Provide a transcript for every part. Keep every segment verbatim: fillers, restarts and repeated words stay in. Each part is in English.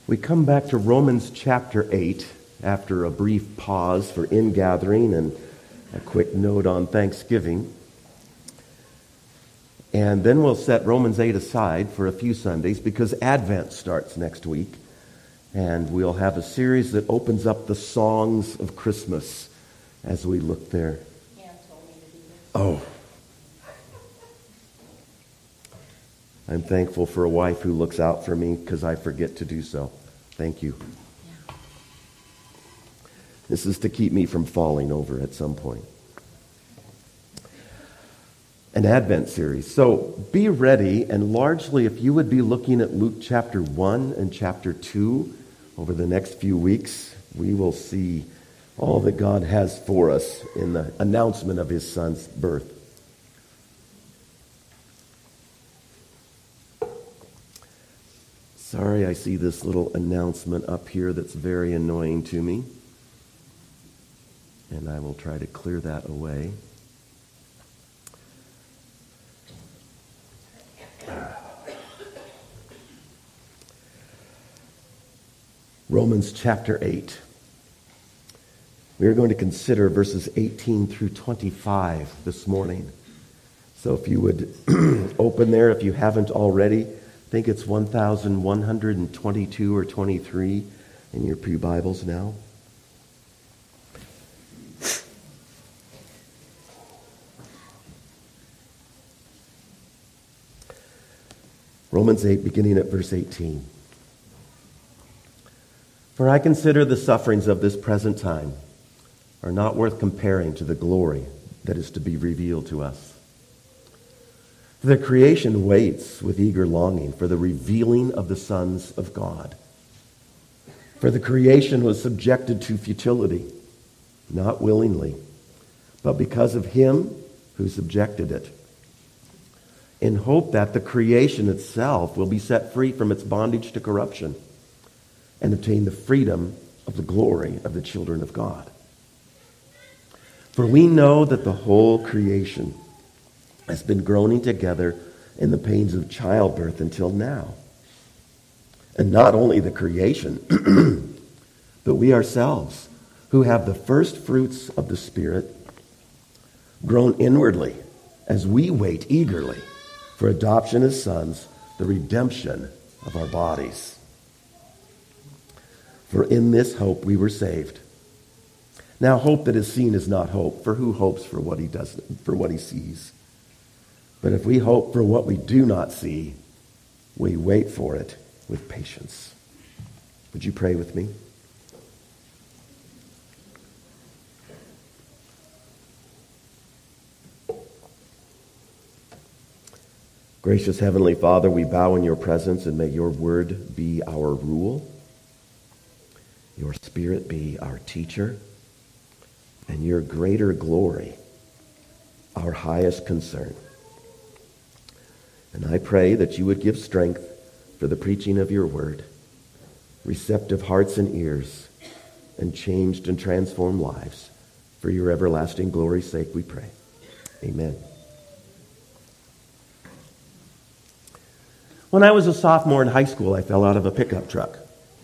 We come back to Romans chapter eight after a brief pause for ingathering and a quick note on Thanksgiving. And then we'll set Romans eight aside for a few Sundays because Advent starts next week. And we'll have a series that opens up the songs of Christmas as we look there. Oh. I'm thankful for a wife who looks out for me because I forget to do so. Thank you. Yeah. This is to keep me from falling over at some point. An Advent series. So be ready, and largely if you would be looking at Luke chapter one and chapter two over the next few weeks, we will see all that God has for us in the announcement of his son's birth. Sorry, I see this little announcement up here that's very annoying to me. And I will try to clear that away. Romans chapter eight. We are going to consider verses eighteen through twenty-five this morning. So if you would open there, if you haven't already, I think it's one thousand one hundred twenty-two or twenty-three in your pew Bibles now. Romans eight, beginning at verse eighteen. For I consider the sufferings of this present time are not worth comparing to the glory that is to be revealed to us. For the creation waits with eager longing for the revealing of the sons of God. For the creation was subjected to futility, not willingly, but because of him who subjected it, in hope that the creation itself will be set free from its bondage to corruption and obtain the freedom of the glory of the children of God. For we know that the whole creation has been groaning together in the pains of childbirth until now. And not only the creation, but we ourselves, who have the first fruits of the Spirit, groan inwardly as we wait eagerly for adoption as sons, the redemption of our bodies. For in this hope we were saved. Now hope that is seen is not hope, for who hopes for what he does, for what he sees? But if we hope for what we do not see, we wait for it with patience. Would you pray with me? Gracious Heavenly Father, we bow in your presence, and may your word be our rule, your Spirit be our teacher, and your greater glory our highest concern. And I pray that you would give strength for the preaching of your word, receptive hearts and ears, and changed and transformed lives. For your everlasting glory's sake we pray. Amen. When I was a sophomore in high school, I fell out of a pickup truck.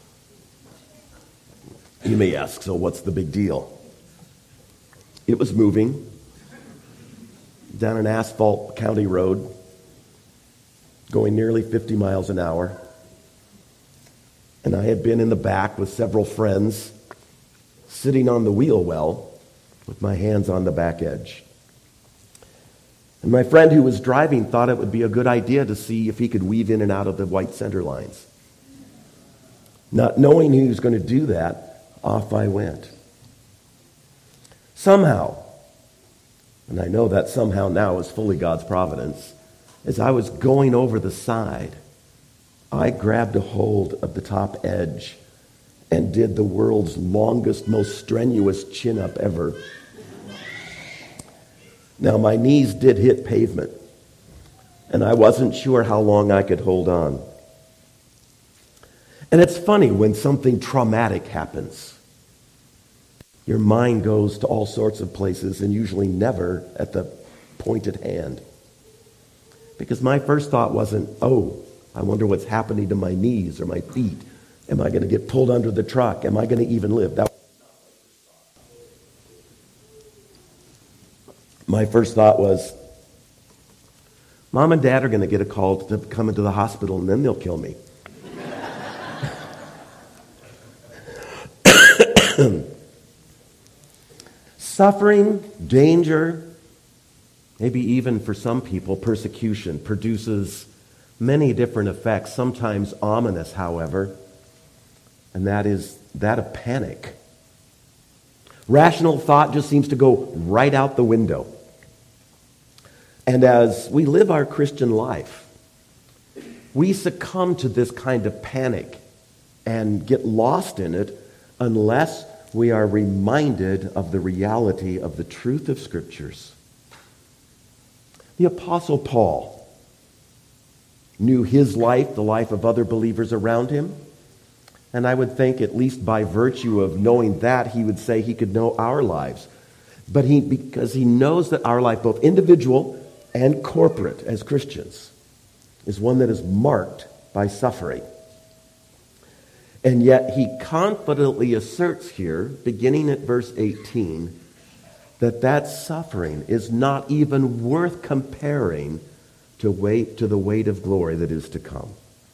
You may ask, so what's the big deal? It was moving down an asphalt county road, going nearly fifty miles an hour. And I had been in the back with several friends, sitting on the wheel well with my hands on the back edge. And my friend who was driving thought it would be a good idea to see if he could weave in and out of the white center lines. Not knowing he was going to do that, off I went. Somehow, and I know that somehow now is fully God's providence, as I was going over the side, I grabbed a hold of the top edge and did the world's longest, most strenuous chin-up ever. Now, my knees did hit pavement, and I wasn't sure how long I could hold on. And it's funny when something traumatic happens. Your mind goes to all sorts of places and usually never at the point at hand. Because my first thought wasn't, oh, I wonder what's happening to my knees or my feet Am I going to get pulled under the truck? Am I going to even live? That My first thought was, Mom and Dad are going to get a call to come into the hospital and then they'll kill me. Suffering, danger, maybe even for some people, persecution produces many different effects, sometimes ominous, however, and that is that of panic. Rational thought just seems to go right out the window. And as we live our Christian life, we succumb to this kind of panic and get lost in it unless we are reminded of the reality of the truth of Scriptures. The Apostle Paul knew his life, the life of other believers around him, and I would think, at least by virtue of knowing that, he would say he could know our lives. But he, because he knows that our life, both individual and corporate as Christians, is one that is marked by suffering. And yet he confidently asserts here, beginning at verse eighteen, that that suffering is not even worth comparing to weight to the weight of glory that is to come.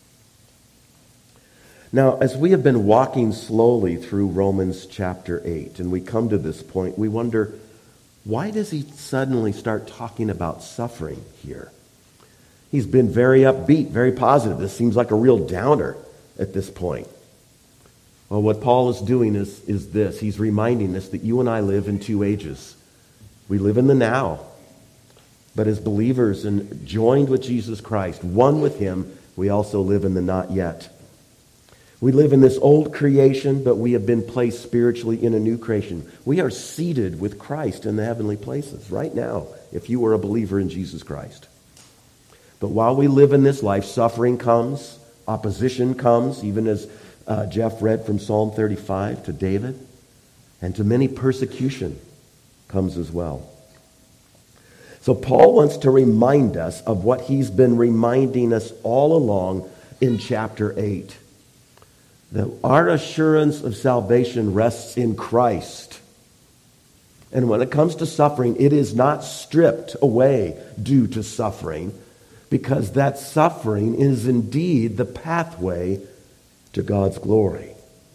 Now, as we have been walking slowly through Romans chapter eight, and we come to this point, we wonder, why does he suddenly start talking about suffering here? He's been very upbeat, very positive. This seems like a real downer at this point. Well, what Paul is doing is, is this. He's reminding us that you and I live in two ages. We live in the now. But as believers and joined with Jesus Christ, one with him, we also live in the not yet. We live in this old creation, but we have been placed spiritually in a new creation. We are seated with Christ in the heavenly places right now, if you are a believer in Jesus Christ. But while we live in this life, suffering comes, opposition comes, even as uh, Jeff read from Psalm thirty-five to David, and to many persecution comes as well. So Paul wants to remind us of what he's been reminding us all along in chapter eight. That our assurance of salvation rests in Christ. And when it comes to suffering, it is not stripped away due to suffering, because that suffering is indeed the pathway to God's glory.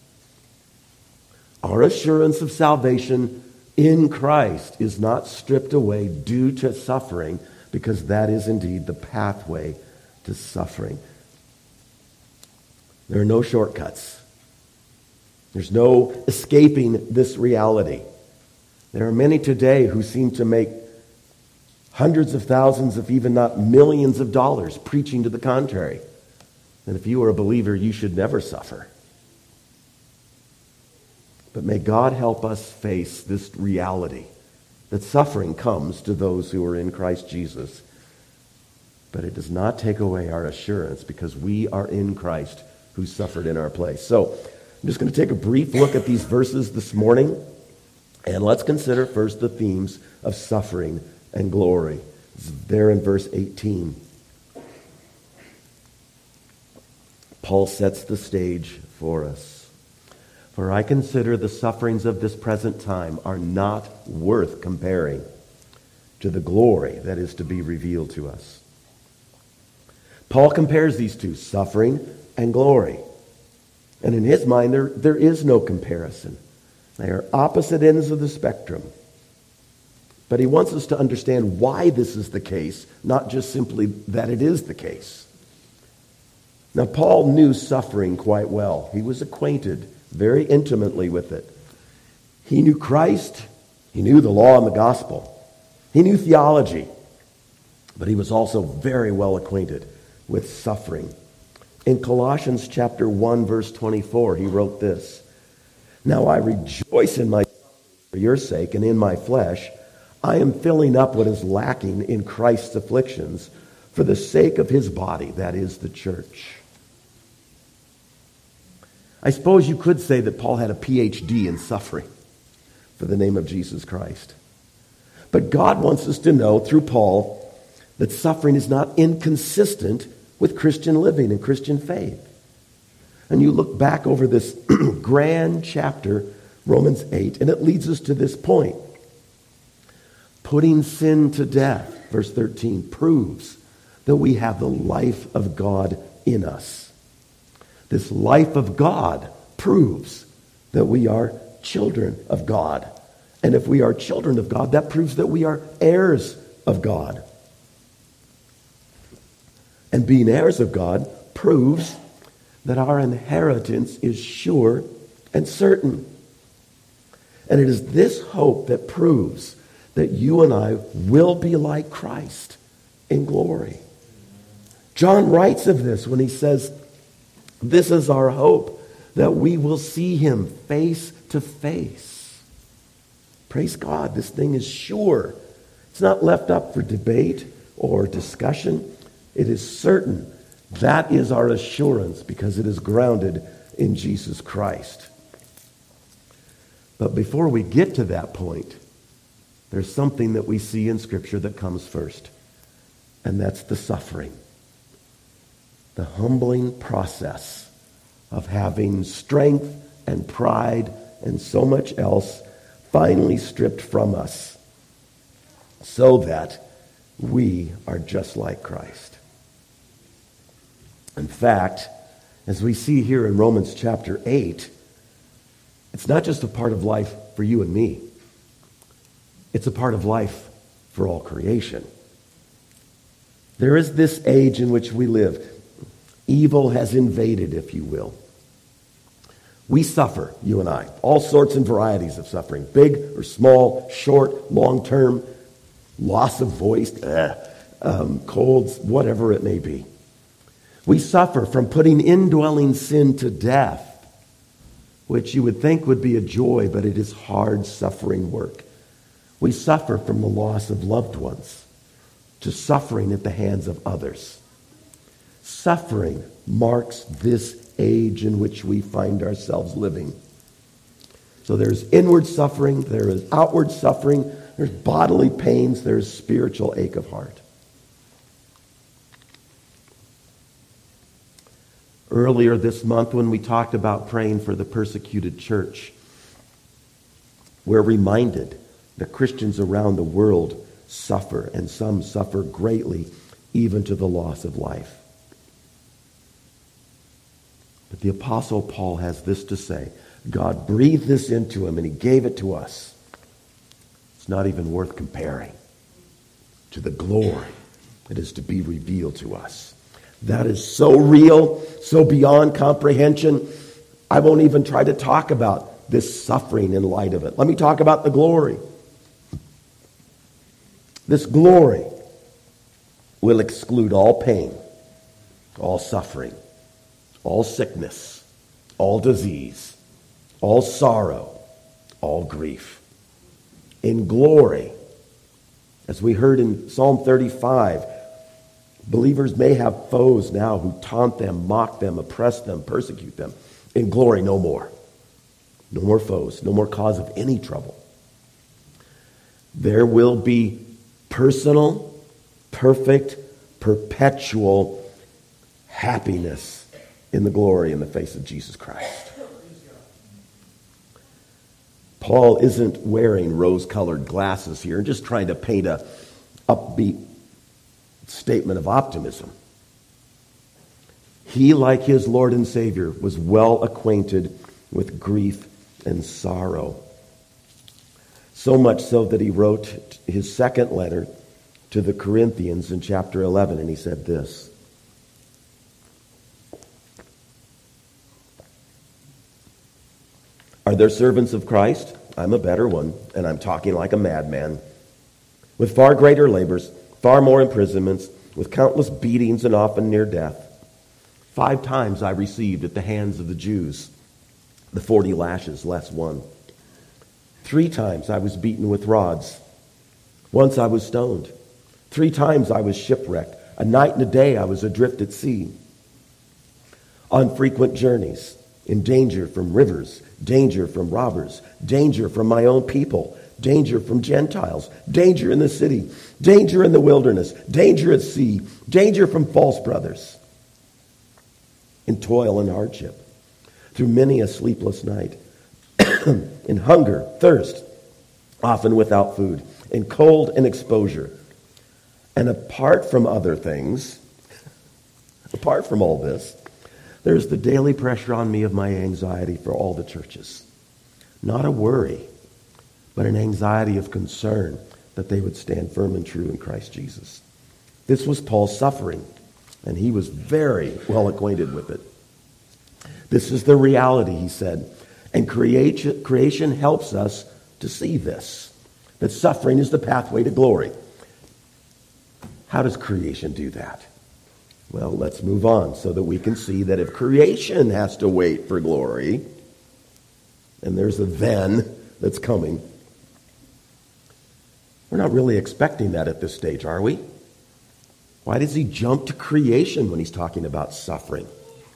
Our assurance of salvation in Christ is not stripped away due to suffering, because that is indeed the pathway to suffering. There are no shortcuts. There's no escaping this reality. There are many today who seem to make hundreds of thousands, if even not millions of dollars, preaching to the contrary. And if you are a believer, you should never suffer. But may God help us face this reality, that suffering comes to those who are in Christ Jesus. But it does not take away our assurance, because we are in Christ who suffered in our place. So I'm just going to take a brief look at these verses this morning, and let's consider first the themes of suffering and glory. It's there in verse eighteen. Paul sets the stage for us. For I consider the sufferings of this present time are not worth comparing to the glory that is to be revealed to us. Paul compares these two, suffering and glory. And in his mind, there, there is no comparison. They are opposite ends of the spectrum. But he wants us to understand why this is the case, not just simply that it is the case. Now, Paul knew suffering quite well. He was acquainted very intimately with it. He knew Christ. He knew the law and the gospel. He knew theology. But he was also very well acquainted with suffering. In Colossians chapter one, verse twenty-four, he wrote this: "Now I rejoice in my for your sake, and in my flesh I am filling up what is lacking in Christ's afflictions for the sake of his body, that is the church." I suppose you could say that Paul had a P H D in suffering for the name of Jesus Christ. But God wants us to know through Paul that suffering is not inconsistent with Christian living and Christian faith. And you look back over this grand chapter, Romans eight, and it leads us to this point. Putting sin to death, verse thirteen, proves that we have the life of God in us. This life of God proves that we are children of God. And if we are children of God, that proves that we are heirs of God. And being heirs of God proves that our inheritance is sure and certain. And it is this hope that proves that you and I will be like Christ in glory. John writes of this when he says, this is our hope, that we will see him face to face. Praise God, this thing is sure. It's not left up for debate or discussion. It is certain. That is our assurance because it is grounded in Jesus Christ. But before we get to that point, there's something that we see in Scripture that comes first, and that's the suffering. The humbling process of having strength and pride and so much else finally stripped from us so that we are just like Christ. In fact, as we see here in Romans chapter eight, it's not just a part of life for you and me. It's a part of life for all creation. There is this age in which we live. Evil has invaded, if you will. We suffer, you and I, all sorts and varieties of suffering, big or small, short, long-term, loss of voice, uh, um, colds, whatever it may be. We suffer from putting indwelling sin to death, which you would think would be a joy, but it is hard, suffering work. We suffer from the loss of loved ones, to suffering at the hands of others. Suffering marks this age in which we find ourselves living. So there's inward suffering, there is outward suffering, there's bodily pains, there's spiritual ache of heart. Earlier this month when we talked about praying for the persecuted church, we're reminded that Christians around the world suffer, and some suffer greatly, even to the loss of life. But the Apostle Paul has this to say. God breathed this into him and he gave it to us. It's not even worth comparing to the glory that is to be revealed to us. That is so real, so beyond comprehension. I won't even try to talk about this suffering in light of it. Let me talk about the glory. This glory will exclude all pain, all suffering, all sickness, all disease, all sorrow, all grief. In glory, as we heard in Psalm thirty-five, believers may have foes now who taunt them, mock them, oppress them, persecute them. In glory, no more. No more foes, no more cause of any trouble. There will be personal, perfect, perpetual happiness in the glory in the face of Jesus Christ. Paul isn't wearing rose-colored glasses here and just trying to paint a upbeat statement of optimism. He, like his Lord and Savior, was well acquainted with grief and sorrow. So much so that he wrote his second letter to the Corinthians in chapter eleven, and he said this: Are there servants of Christ? I'm a better one, and I'm talking like a madman. With far greater labors, far more imprisonments, with countless beatings and often near death. Five times I received at the hands of the Jews the forty lashes less one. Three times I was beaten with rods. Once I was stoned. Three times I was shipwrecked. A night and a day I was adrift at sea. On frequent journeys, in danger from rivers, danger from robbers, danger from my own people, danger from Gentiles, danger in the city, danger in the wilderness, danger at sea, danger from false brothers, in toil and hardship, through many a sleepless night, in hunger, thirst, often without food, in cold and exposure. And apart from other things, apart from all this, there's the daily pressure on me of my anxiety for all the churches. Not a worry, but an anxiety of concern that they would stand firm and true in Christ Jesus. This was Paul's suffering, and he was very well acquainted with it. This is the reality, he said, and creation, creation helps us to see this, that suffering is the pathway to glory. How does creation do that? Well, let's move on so that we can see that if creation has to wait for glory, and there's a then that's coming, we're not really expecting that at this stage, are we? Why does he jump to creation when he's talking about suffering?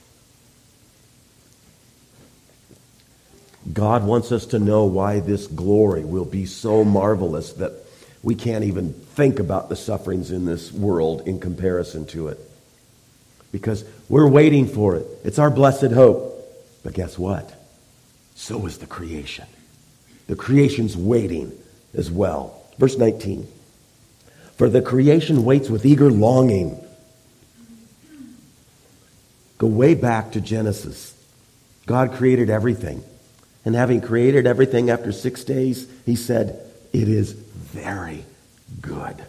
God wants us to know why this glory will be so marvelous that we can't even think about the sufferings in this world in comparison to it. Because we're waiting for it. It's our blessed hope. But guess what? So is the creation. The creation's waiting as well. Verse nineteen. For the creation waits with eager longing. Go way back to Genesis. God created everything. And having created everything after six days, he said, it is very good.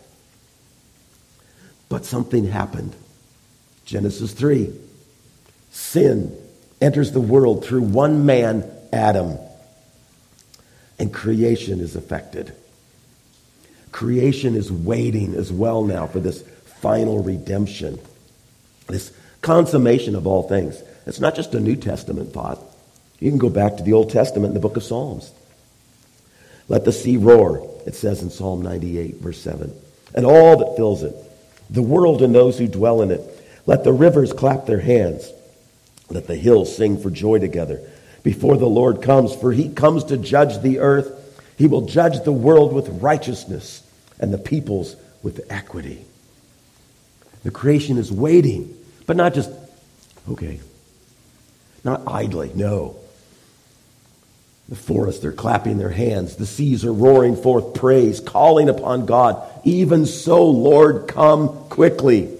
But something happened. Genesis three. Sin enters the world through one man, Adam. And creation is affected. Creation is waiting as well now for this final redemption. This consummation of all things. It's not just a New Testament thought. You can go back to the Old Testament in the book of Psalms. Let the sea roar, it says in Psalm ninety-eight, verse seven. And all that fills it, the world and those who dwell in it. Let the rivers clap their hands. Let the hills sing for joy together before the Lord comes. For he comes to judge the earth. He will judge the world with righteousness and the peoples with equity. The creation is waiting, but not just, okay, not idly, no. The forests are clapping their hands. The seas are roaring forth praise, calling upon God. Even so, Lord, come quickly.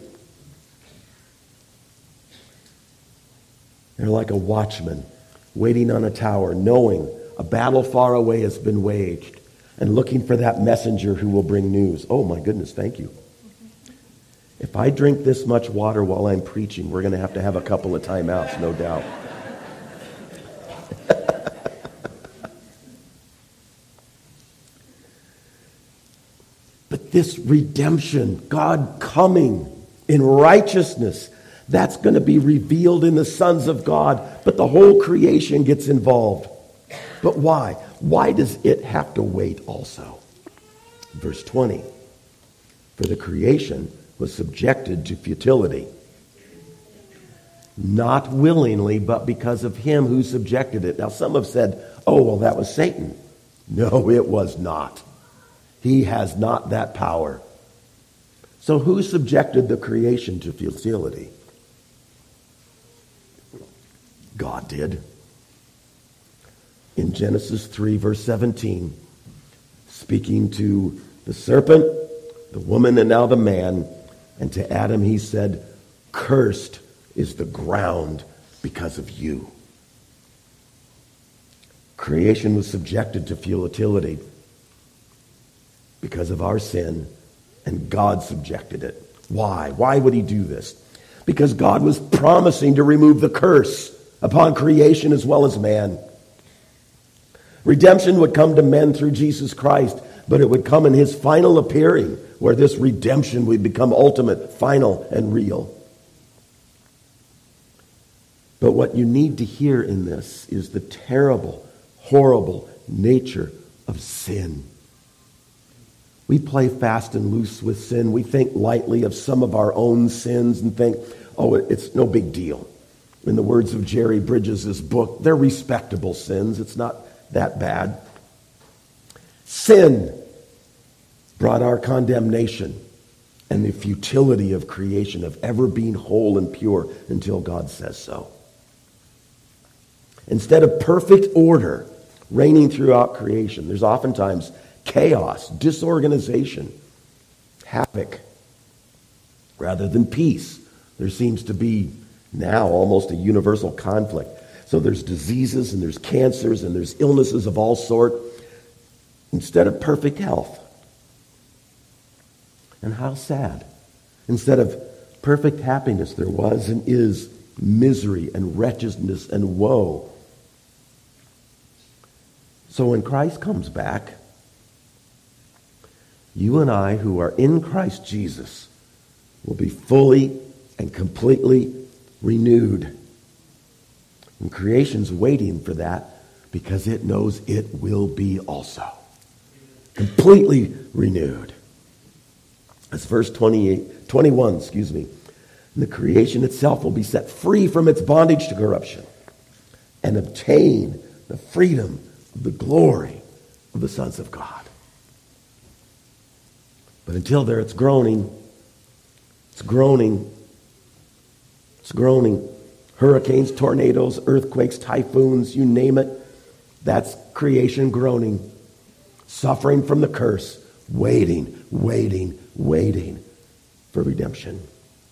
They're like a watchman waiting on a tower, knowing a battle far away has been waged, and looking for that messenger who will bring news. Oh my goodness, thank you. If I drink this much water while I'm preaching, we're going to have to have a couple of timeouts, no doubt. But this redemption, God coming in righteousness, that's going to be revealed in the sons of God, but the whole creation gets involved. But why? Why does it have to wait also? Verse twenty. For the creation was subjected to futility. Not willingly, but because of him who subjected it. Now some have said, oh, well, that was Satan. No, it was not. He has not that power. So who subjected the creation to futility? God did. In Genesis three, verse seventeen, speaking to the serpent, the woman, and now the man, and to Adam he said, cursed is the ground because of you. Creation was subjected to futility because of our sin, and God subjected it. Why? Why would he do this? Because God was promising to remove the curse upon creation as well as man. Redemption would come to men through Jesus Christ, but it would come in his final appearing, where this redemption would become ultimate, final, and real. But what you need to hear in this is the terrible, horrible nature of sin. We play fast and loose with sin. We think lightly of some of our own sins and think, oh, it's no big deal. In the words of Jerry Bridges' book, they're respectable sins. It's not that bad. Sin brought our condemnation and the futility of creation, of ever being whole and pure until God says so. Instead of perfect order reigning throughout creation, there's oftentimes chaos, disorganization, havoc, rather than peace. There seems to be now almost a universal conflict. So there's diseases and there's cancers and there's illnesses of all sort instead of perfect health. And how sad. Instead of perfect happiness, there was and is misery and wretchedness and woe. So when Christ comes back, you and I who are in Christ Jesus will be fully and completely renewed. And creation's waiting for that because it knows it will be also completely renewed. That's verse twenty-eight, twenty-one, excuse me. And the creation itself will be set free from its bondage to corruption and obtain the freedom of the glory of the sons of God. But until there, it's groaning. It's groaning. It's groaning. Hurricanes, tornadoes, earthquakes, typhoons, you name it. That's creation groaning. Suffering from the curse. Waiting, waiting, waiting for redemption.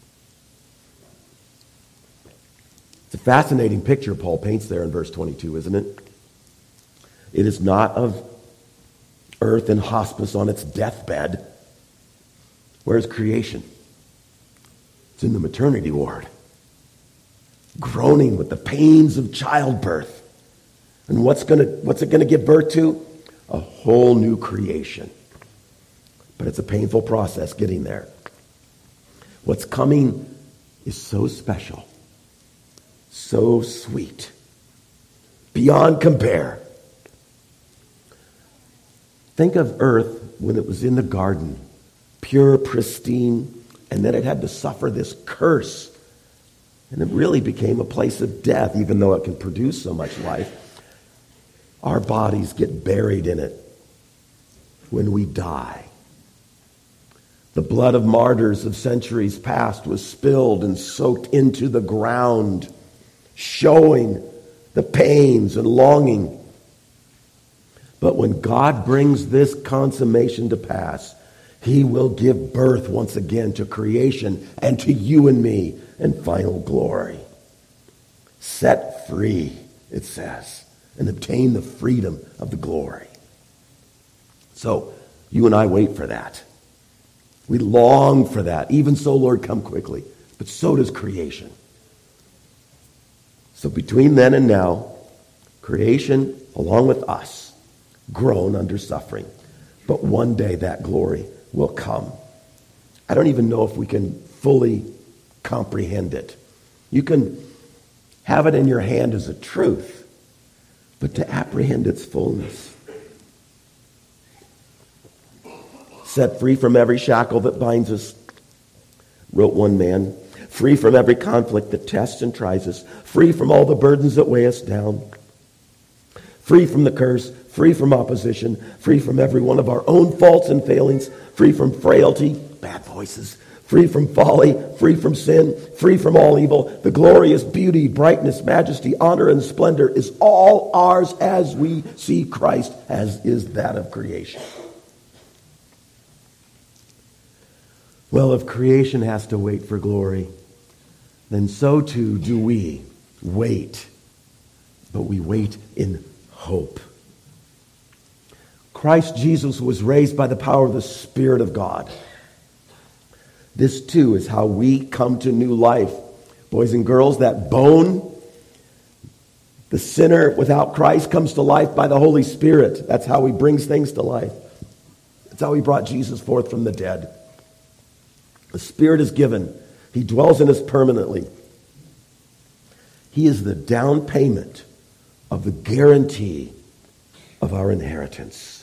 It's a fascinating picture Paul paints there in verse twenty-two, isn't it? It is not of earth in hospice on its deathbed. Where's creation? It's in the maternity ward, groaning with the pains of childbirth. And what's gonna what's it gonna give birth to? A whole new creation. But it's a painful process getting there. What's coming is so special, so sweet, beyond compare. Think of earth when it was in the garden, pure, pristine, and then it had to suffer this curse. And it really became a place of death, even though it can produce so much life. Our bodies get buried in it when we die. The blood of martyrs of centuries past was spilled and soaked into the ground, showing the pains and longing. But when God brings this consummation to pass, he will give birth once again to creation and to you and me in final glory. Set free, it says, and obtain the freedom of the glory. So, you and I wait for that. We long for that. Even so, Lord, come quickly. But so does creation. So between then and now, creation, along with us, groan under suffering. But one day that glory will come. I don't even know if we can fully comprehend it. You can have it in your hand as a truth, but to apprehend its fullness. Set free from every shackle that binds us, wrote one man. Free from every conflict that tests and tries us. Free from all the burdens that weigh us down. Free from the curse. Free from opposition. Free from every one of our own faults and failings. Free from frailty, bad voices. Free from folly. Free from sin. Free from all evil. The glorious beauty, brightness, majesty, honor, and splendor is all ours as we see Christ, as is that of creation. Well, if creation has to wait for glory, then so too do we wait. But we wait in hope. Christ Jesus was raised by the power of the Spirit of God. This too is how we come to new life. Boys and girls, that bone, the sinner without Christ, comes to life by the Holy Spirit. That's how he brings things to life. That's how he brought Jesus forth from the dead. The Spirit is given. He dwells in us permanently. He is the down payment of the guarantee of our inheritance.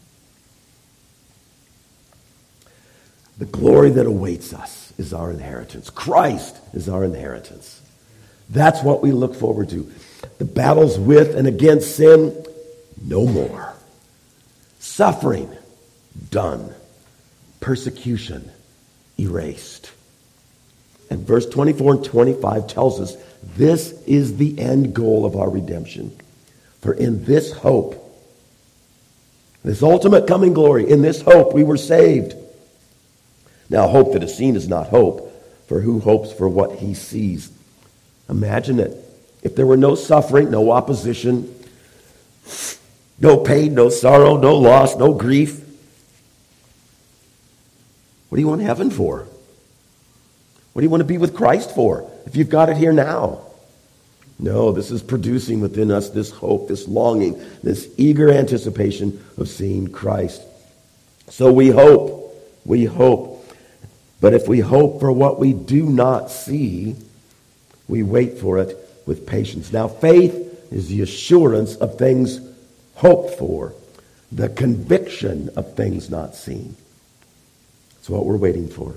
The glory that awaits us is our inheritance. Christ is our inheritance. That's what we look forward to. The battles with and against sin, no more. Suffering, done. Persecution, erased. And verse twenty-four and twenty-five tells us this is the end goal of our redemption. For in this hope, this ultimate coming glory, in this hope we were saved. Now, hope that is seen is not hope, for who hopes for what he sees? Imagine it. If there were no suffering, no opposition, no pain, no sorrow, no loss, no grief, what do you want heaven for? What do you want to be with Christ for if you've got it here now? No, this is producing within us this hope, this longing, this eager anticipation of seeing Christ. So we hope, we hope. But if we hope for what we do not see, we wait for it with patience. Now, faith is the assurance of things hoped for, the conviction of things not seen. That's what we're waiting for.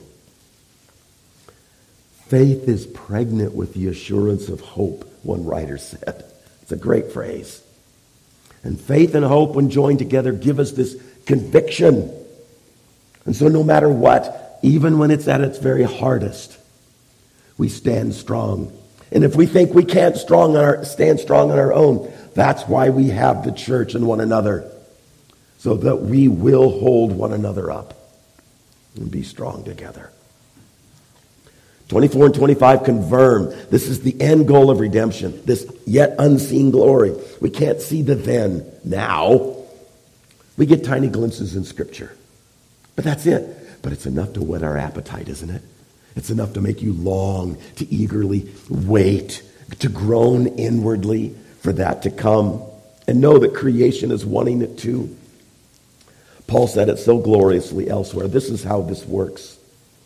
Faith is pregnant with the assurance of hope, one writer said. It's a great phrase. And faith and hope, when joined together, give us this conviction. And so no matter what, even when it's at its very hardest, we stand strong. And if we think we can't strong on our, stand strong on our own, that's why we have the church and one another, so that we will hold one another up and be strong together. twenty-four and twenty-five confirm this is the end goal of redemption, this yet unseen glory. We can't see the then. Now, we get tiny glimpses in Scripture. But that's it. But it's enough to whet our appetite, isn't it? It's enough to make you long, to eagerly wait, to groan inwardly for that to come, and know that creation is wanting it too. Paul said it so gloriously elsewhere. This is how this works.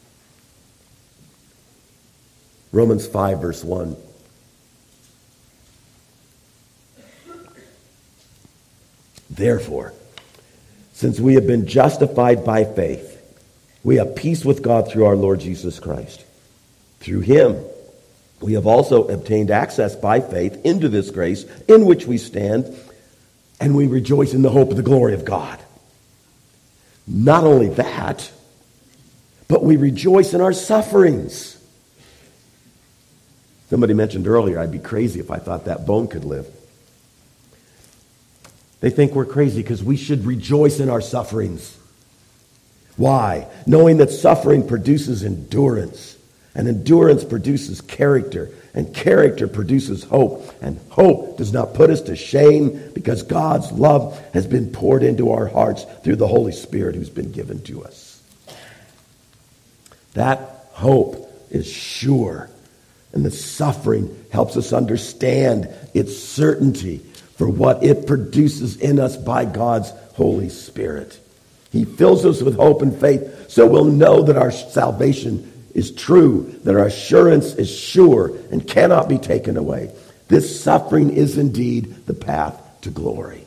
Romans five, verse one. Therefore, since we have been justified by faith, we have peace with God through our Lord Jesus Christ. Through him, we have also obtained access by faith into this grace in which we stand, and we rejoice in the hope of the glory of God. Not only that, but we rejoice in our sufferings. Somebody mentioned earlier, I'd be crazy if I thought that bone could live. They think we're crazy because we should rejoice in our sufferings. Why? Knowing that suffering produces endurance, and endurance produces character, and character produces hope, and hope does not put us to shame because God's love has been poured into our hearts through the Holy Spirit who's been given to us. That hope is sure, and the suffering helps us understand its certainty for what it produces in us by God's Holy Spirit. He fills us with hope and faith so we'll know that our salvation is true, that our assurance is sure and cannot be taken away. This suffering is indeed the path to glory.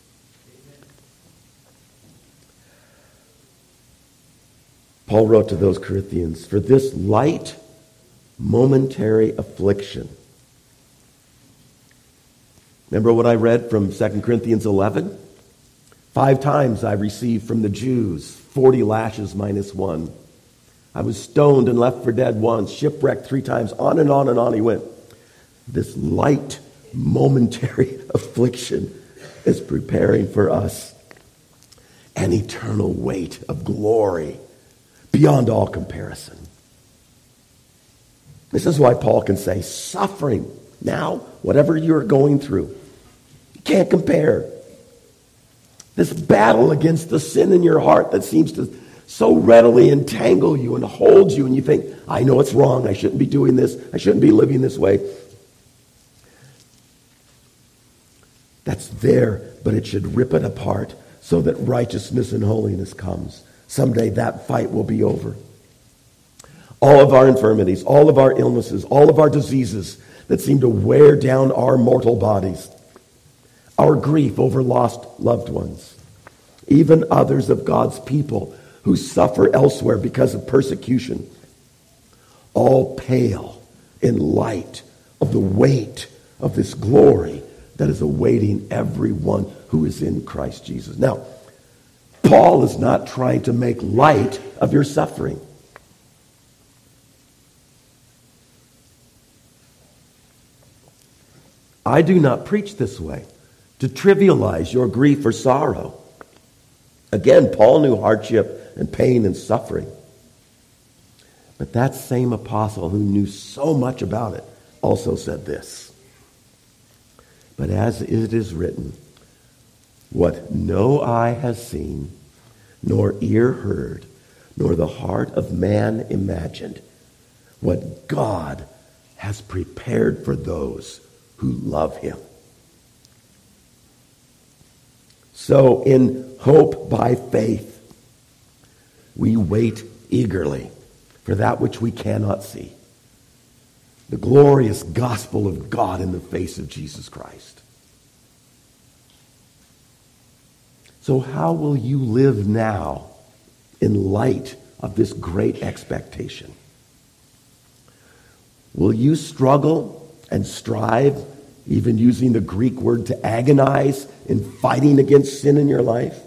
Paul wrote to those Corinthians, for this light, momentary affliction. Remember what I read from Second Corinthians eleven? Five times I received from the Jews forty lashes minus one. I was stoned and left for dead once, shipwrecked three times, on and on and on he went. This light, momentary affliction is preparing for us an eternal weight of glory beyond all comparison. This is why Paul can say, suffering now, whatever you're going through, you can't compare. This battle against the sin in your heart that seems to so readily entangle you and hold you, and you think, I know it's wrong, I shouldn't be doing this, I shouldn't be living this way. That's there, but it should rip it apart so that righteousness and holiness comes. Someday that fight will be over. All of our infirmities, all of our illnesses, all of our diseases that seem to wear down our mortal bodies, our grief over lost loved ones, even others of God's people who suffer elsewhere because of persecution, all pale in light of the weight of this glory that is awaiting everyone who is in Christ Jesus. Now, Paul is not trying to make light of your suffering. I do not preach this way, to trivialize your grief or sorrow. Again, Paul knew hardship and pain and suffering. But that same apostle who knew so much about it also said this. But as it is written, what no eye has seen, nor ear heard, nor the heart of man imagined, what God has prepared for those who love him. So in hope by faith, we wait eagerly for that which we cannot see, the glorious gospel of God in the face of Jesus Christ. So how will you live now in light of this great expectation? Will you struggle and strive, even using the Greek word to agonize in fighting against sin in your life?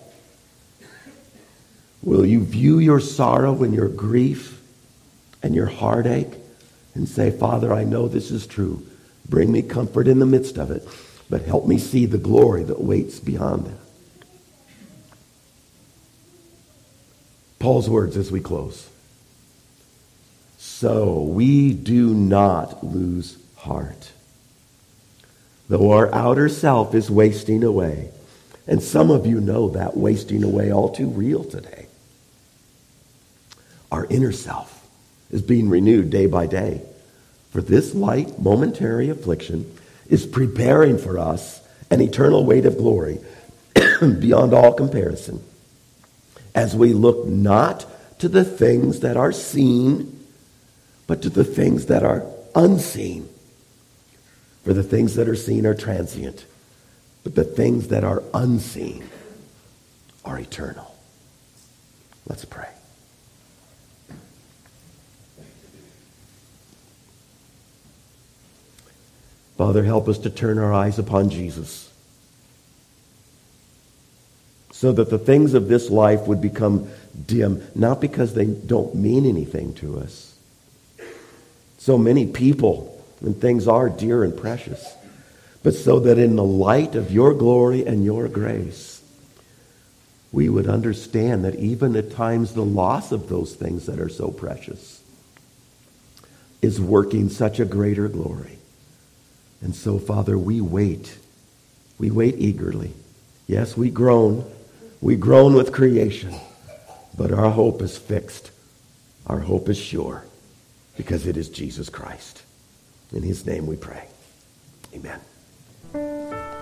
Will you view your sorrow and your grief and your heartache and say, Father, I know this is true. Bring me comfort in the midst of it, but help me see the glory that waits beyond it. Paul's words as we close. So we do not lose heart. Though our outer self is wasting away, and some of you know that wasting away all too real today, our inner self is being renewed day by day. For this light, momentary affliction is preparing for us an eternal weight of glory beyond all comparison, as we look not to the things that are seen, but to the things that are unseen. For the things that are seen are transient, but the things that are unseen are eternal. Let's pray. Father, help us to turn our eyes upon Jesus, so that the things of this life would become dim, not because they don't mean anything to us. So many people and things are dear and precious, but so that in the light of your glory and your grace, we would understand that even at times the loss of those things that are so precious is working such a greater glory. And so, Father, we wait. We wait eagerly. Yes, we groan. We groan with creation. But our hope is fixed. Our hope is sure, because it is Jesus Christ. In his name we pray. Amen.